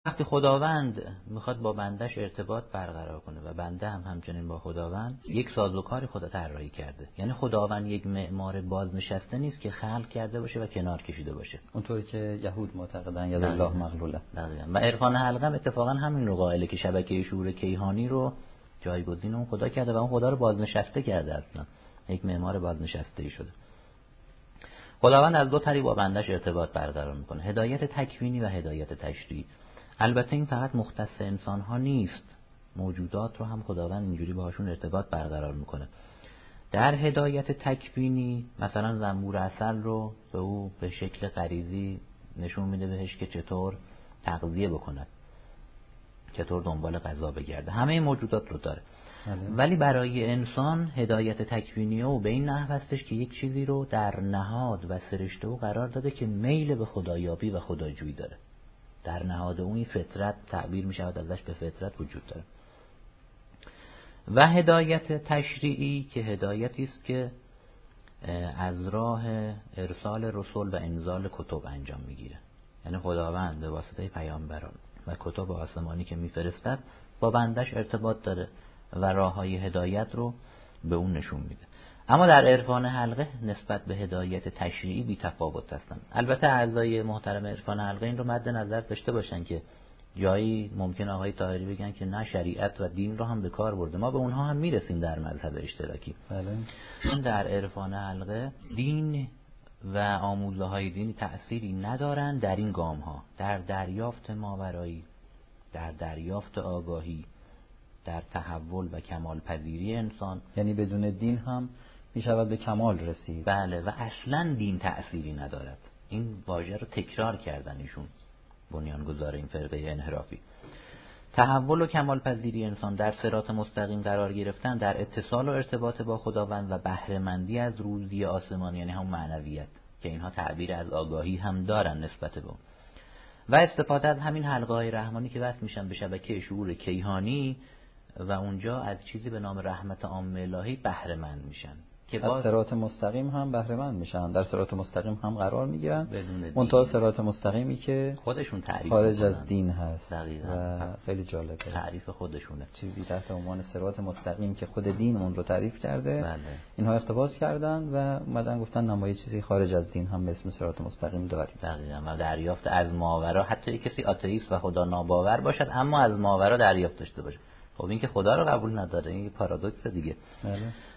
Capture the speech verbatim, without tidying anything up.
وقتی خداوند میخواد با بندش ارتباط برقرار کنه و بنده هم همچنین با خداوند، یک سازوکاری خدا طراحی کرده. یعنی خداوند یک معمار بازنشسته نیست که خلق کرده باشه و کنار کشیده باشه، اونطوری که یهود معتقدن ید الله مغلوله. دقیقاً. و عرفان حلقه اتفاقا همین رو قائله که شبکه شعور کیهانی رو جایگزین اون خدا کرده و اون خدا رو بازنشسته کرده، اصلا یک معمار بازنشسته شده. خداوند از دو طریق با بندش ارتباط برقرار میکنه، هدایت تکوینی و هدایت تشریعی. البته این فقط مختص انسان ها نیست، موجودات رو هم خداوند اینجوری باهاشون ارتباط برقرار میکنه. در هدایت تکوینی مثلا زنبور عسل رو به او به شکل غریزی نشون میده بهش که چطور تغذیه بکند، چطور دنبال غذا بگرده. همه این موجودات رو داره. بله. ولی برای انسان هدایت تکوینی او به این نحو هستش که یک چیزی رو در نهاد و سرشته او قرار داده که میل به خدایابی و خداجویی داره. در نهاد اون فطرت تعبیر می شود ازش، به فطرت وجود داره. و هدایت تشریعی که هدایتی است که از راه ارسال رسول و انزال کتب انجام میگیره. یعنی خداوند به واسطه پیامبران و کتب آسمانی که میفرستد با بندش ارتباط داره و راههای هدایت رو به اون نشون میده. اما در عرفان حلقه نسبت به هدایت تشریعی بی تفاوت هستند. البته اعضای محترم عرفان حلقه این رو مد نظر داشته باشن که جایی ممکن آقای طاهری بگن که نه، شریعت و دین رو هم به کار برده. ما به اونها هم میرسیم در مذهب اشتراکی. بله. چون در عرفان حلقه دین و آموزه های دینی تأثیری ندارن در این گام ها، در دریافت ماورایی، در دریافت آگاهی، در تحول و کمال پذیری انسان. یعنی بدون دین هم می شود به کمال رسید. بله. و اصلا دین تأثیری ندارد. این واژه رو تکرار کردن ایشون، بنیانگذار این فرقه انحرافی. تحول و کمال پذیری انسان، در صراط مستقیم قرار گرفتن، در اتصال و ارتباط با خداوند و بهره مندی از روزی آسمانی، یعنی هم معنویت که اینها تعبیر از آگاهی هم دارن نسبت به اون، و استفاده از همین حلقه های رحمانی که وصل میشن به شبکه شعور کیهانی و اونجا از چیزی به نام رحمت عامه الهی بهره مند میشن که از صراط مستقیم هم بهره مند میشن، در صراط مستقیم هم قرار میگیرن، منتها صراط مستقیمی که خودشون تعریف خارج کنن. از دین هست. دقیقاً. و خیلی جالبه تعریف خودشونه، چیزی تحت عنوان صراط مستقیم که خود دین اون رو تعریف کرده. بله. اینها اقتباس کردن و اومدن گفتن نما یه چیزی خارج از دین هم به اسم صراط مستقیم داریم. دقیقاً. و دریافت از ماورا، حتی کسی آتئیست و خدا ناباور باشد اما از ماورا دریافت داشته باشه. خب این که خدا رو قبول نداره، این پارادوکس دیگه. بله.